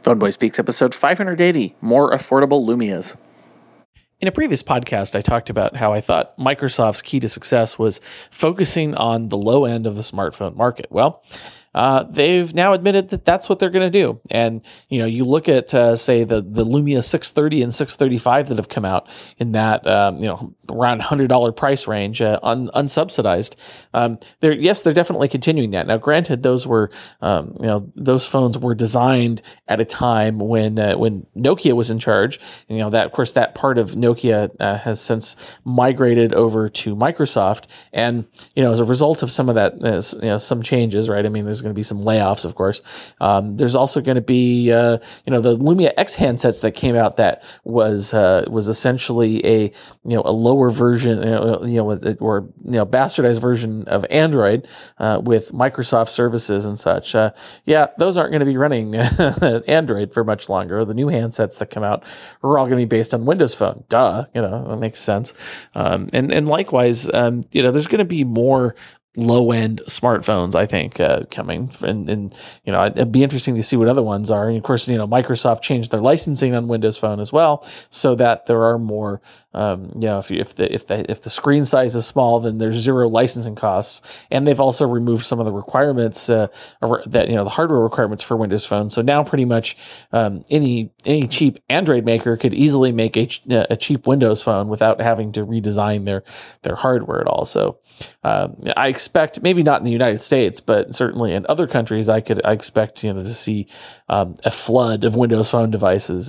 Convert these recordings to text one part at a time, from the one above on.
Phoneboy Speaks, episode 580, More Affordable Lumias. In a previous podcast, I talked about how I thought Microsoft's key to success was focusing on the low end of the smartphone market. Well, they've now admitted that that's what they're going to do. And, you look at, say, the Lumia 630 and 635 that have come out in that, around $100 price range, unsubsidized. They're definitely continuing that. Now, granted, those were, those phones were designed at a time when Nokia was in charge. And, that, of course, that part of Nokia has since migrated over to Microsoft. And, as a result of some of that, some changes, right? I mean, there's going to be some layoffs, of course. There's also going to be, the Lumia X handsets that came out that was essentially a lower version, or bastardized version of Android with Microsoft services and such. Those aren't going to be running Android for much longer. The new handsets that come out are all going to be based on Windows Phone. Duh, that makes sense. And likewise, there's going to be more low-end smartphones, I think, coming. And it'd be interesting to see what other ones are. And of course, Microsoft changed their licensing on Windows Phone as well, so that there are more, if the screen size is small, then there's zero licensing costs. And they've also removed some of the requirements, the hardware requirements for Windows Phone. So now pretty much any cheap Android maker could easily make a cheap Windows Phone without having to redesign their hardware at all. So I expect, maybe not in the United States, but certainly in other countries, I expect to see a flood of Windows Phone devices.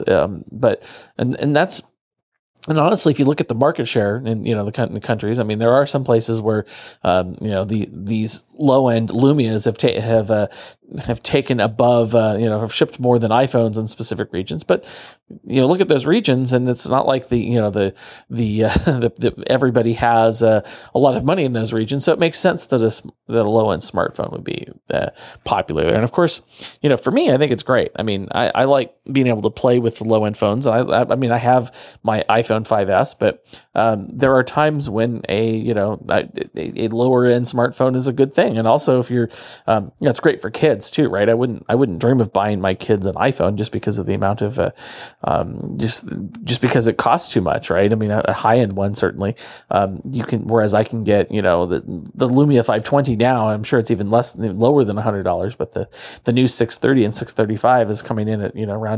And honestly, if you look at the market share in the countries, I mean, there are some places where these low end Lumias have taken above, have shipped more than iPhones in specific regions. But look at those regions, and it's not like the everybody has a lot of money in those regions. So it makes sense that a low end smartphone would be popular there. And of course, for me, I think it's great. I mean, I like being able to play with the low end phones. I mean, I have my iPhone 5S, but there are times when a lower end smartphone is a good thing. And also, if you're, it's great for kids too, right? I wouldn't dream of buying my kids an iPhone just because of the amount of, just because it costs too much, right? I mean, a high end one certainly, whereas I can get, the Lumia 520 now, I'm sure it's even lower than $100, but the new 630 and 635 is coming in at, around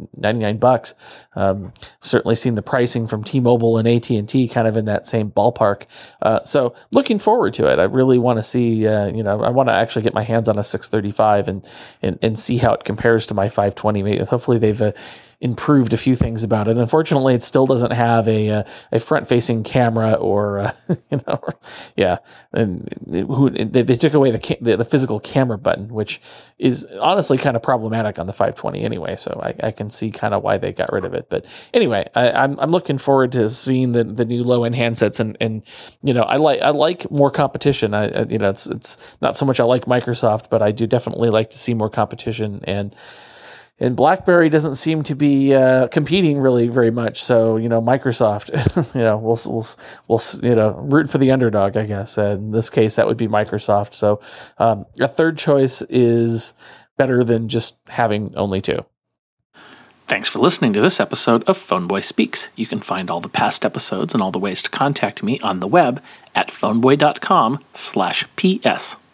$99. Certainly seen the pricing from T-Mobile and AT&T kind of in that same ballpark. So looking forward to it. I really want to see, I want to actually get my hands on a 635 and see how it compares to my 520. Maybe, hopefully they've improved a few things about it. Unfortunately, it still doesn't have a front-facing camera or, And they took away the physical camera button, which is honestly kind of problematic on the 520 anyway. So I can see kind of why they got rid of it. But anyway, I'm looking forward to seeing the new low-end handsets, and I like more competition. It's not so much I like Microsoft, but I do definitely like to see more competition. And BlackBerry doesn't seem to be competing really very much. So, Microsoft, we'll root for the underdog, I guess. In this case, that would be Microsoft. So a third choice is better than just having only two. Thanks for listening to this episode of Phoneboy Speaks. You can find all the past episodes and all the ways to contact me on the web at phoneboy.com/PS.